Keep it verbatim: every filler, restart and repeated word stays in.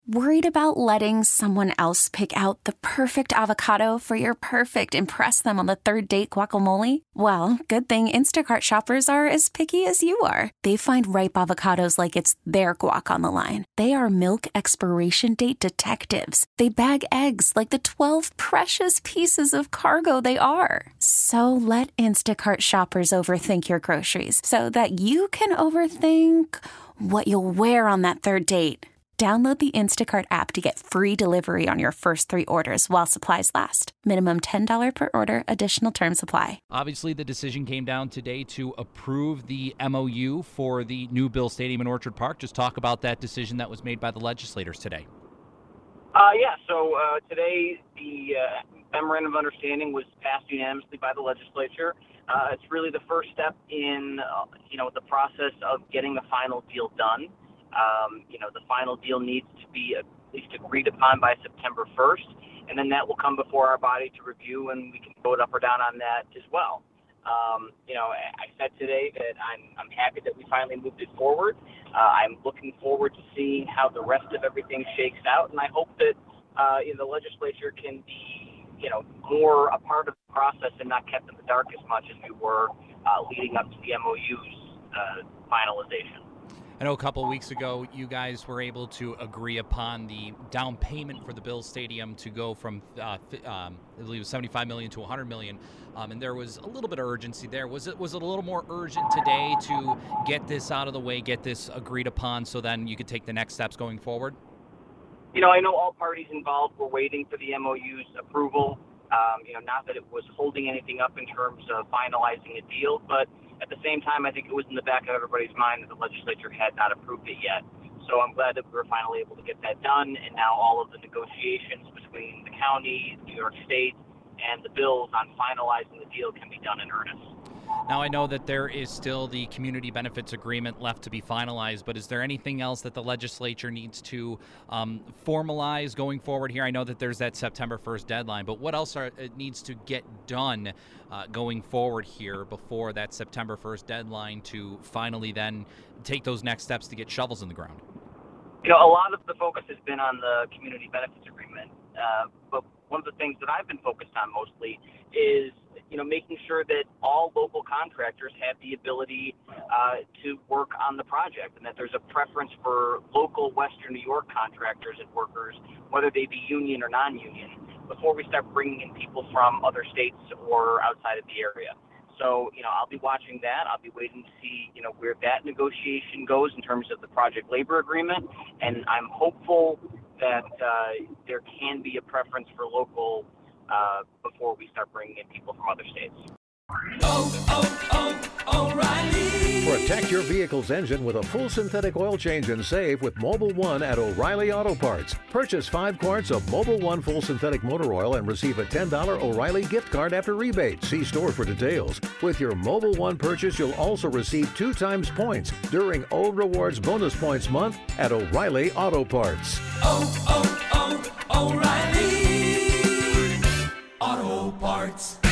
Worried about letting someone else pick out the perfect avocado for your perfect impress them on the third date guacamole? Well, good thing Instacart shoppers are as picky as you are. They find ripe avocados like it's their guac on the line. They are milk expiration date detectives. They bag eggs like the twelve precious pieces of cargo they are. So let Instacart shoppers overthink your groceries so that you can overthink what you'll wear on that third date. Download the Instacart app to get free delivery on your first three orders while supplies last. Minimum ten dollars per order. Additional terms apply. Obviously, the decision came down today to approve the M O U for the new Bill Stadium in Orchard Park. Just talk about that decision that was made by the legislators today. Uh, yeah, so uh, today the uh, memorandum of understanding was passed unanimously by the legislature. Uh, it's really the first step in, uh, you know, the process of getting the final deal done. Um, you know, the final deal needs to be at least agreed upon by September first, and then that will come before our body to review, and we can vote up or down on that as well. Um, you know, I said today that I'm, I'm happy that we finally moved it forward. Uh, I'm looking forward to seeing how the rest of everything shakes out, and I hope that uh, you know, the legislature can be, you know, more a part of the process and not kept in the dark as much as we were uh, leading up to the M O U's uh, finalization. I know a couple of weeks ago you guys were able to agree upon the down payment for the Bills Stadium to go from, uh, um, I believe, it was seventy-five million dollars to one hundred million dollars, um, and there was a little bit of urgency there. Was it was it a little more urgent today to get this out of the way, get this agreed upon, so then you could take the next steps going forward? You know, I know all parties involved were waiting for the M O U's approval. Um, you know, not that it was holding anything up in terms of finalizing a deal, but at the same time, I think it was in the back of everybody's mind that the legislature had not approved it yet. So I'm glad that we were finally able to get that done, and now all of the negotiations between the county, New York State, and the Bills on finalizing the deal can be done in earnest. Now, I know that there is still the community benefits agreement left to be finalized, but is there anything else that the legislature needs to um, formalize going forward here? I know that there's that September first deadline, but what else are, it needs to get done uh, going forward here before that September first deadline to finally then take those next steps to get shovels in the ground? You know, a lot of the focus has been on the community benefits agreement, uh, but one of the things that I've been focused on mostly is, you know, making sure that all local contractors have the ability uh, to work on the project, and that there's a preference for local Western New York contractors and workers, whether they be union or non-union, before we start bringing in people from other states or outside of the area. So, you know, I'll be watching that. I'll be waiting to see, you know, where that negotiation goes in terms of the project labor agreement, and I'm hopeful that uh, there can be a preference for local uh, before we start bringing in people from other states. Oh, oh, oh, O'Reilly. Protect your vehicle's engine with a full synthetic oil change and save with Mobil one at O'Reilly Auto Parts. Purchase five quarts of Mobil one full synthetic motor oil and receive a ten dollars O'Reilly gift card after rebate. See store for details. With your Mobil one purchase, you'll also receive two times points during O Rewards Bonus Points Month at O'Reilly Auto Parts. Oh, oh, oh, O'Reilly Auto Parts.